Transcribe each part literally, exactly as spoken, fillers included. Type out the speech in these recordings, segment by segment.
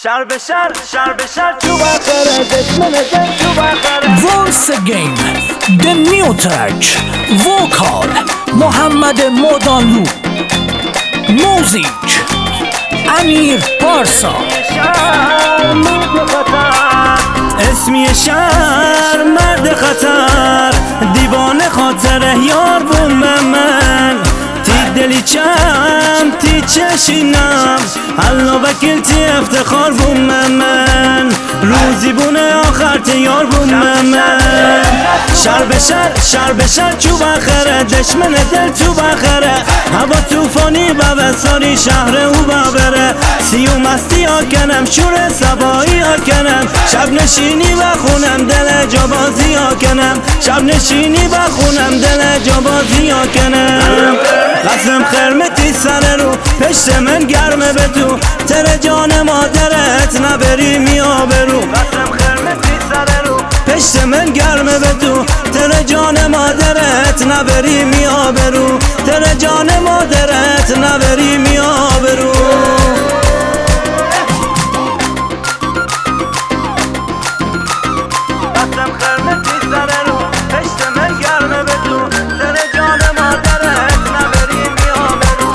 شر به شر شر به شر تو بخره دشمن دل تو بخره. Once again the new track vocal محمد مردانلو، موزیک امیر پارسا. اسمی شهر مرد خطر، دیوانه خاطره یار بوم من. تی دلی چم تی چشینم، الله وکیل تی افتخار بوم من. روزی بونه آخر تی یار بوم من. شر به شر شر به شر چو بخره دشمن دل تو بخره. هوا توفانی و وساری شهر او ببره. سیو مستی ها کنم شور سبایی ها کنم. شب نشینی و خونم دل جابازی ها کنم. شب نشینی و خونم دل جابازی ها کنم. قسم خرمتی سر رو پشت من گرمه به تو، تر جان مادرت نبری میابرو. قسم خرمتی سر رو پشت من گرمه به تو، تر جان مادرت نبری میابرو. تر جان مادرت نبری میابرو. قسم خرمتی سر رو پشت من گرمه به تو، تر جان مادرت نبری میابرو.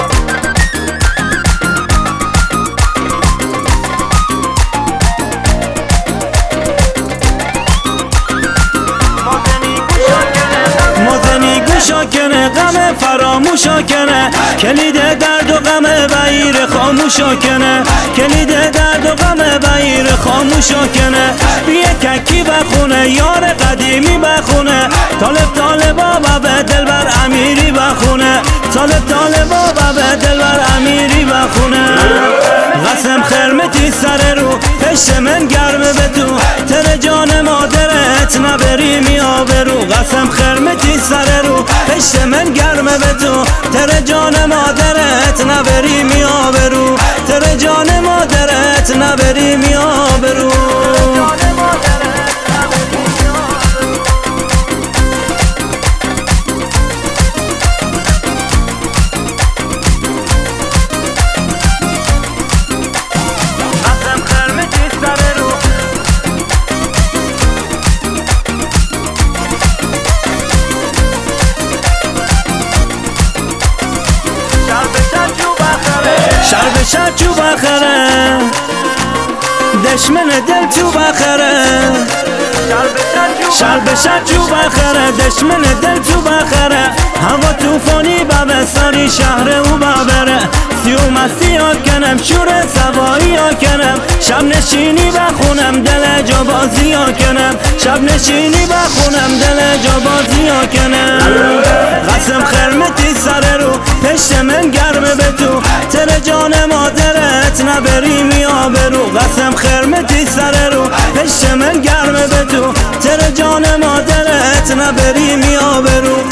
مازنی گوشا کنه غم فراموشا کنه. کلید درد و غم بیر خاموشا کنه. کلید درد و غم بیر خاموشا کنه. بیه ککی بخونه یار قدیمی بخونه. طالب طالبا و به دلبر امیری بخونه. طالب طالبا و به دلبر امیری بخونه. قسم خرمتی سر رو پشت من گرمه به تو، تر جان مادرت نبری میابرو. قسم خرمتی سر رو پشت من گرمه به تو، تر جان مادرت نبری میابرو. تر جان مادرت نبری میابرو. شر به شر چو بخره دشمن دل تو بخره. شر به شر چو بخره دشمن دل تو بخره. هوا توفانی و وساری شهر او ببره. سیو مستی ها کنم شور سوایی ها کنم. شب نشینی و خونم دل جابازی ها کنم. شب نشینی و خونم دل جابازی ها کنم. قسم خرمتی سر رو پشت من گرمه به تو، تر جان مادرت نبری میابرو. قسم خرمتی سر رو پشت من گرمه به تو، تر جان مادرت نبری میابرو.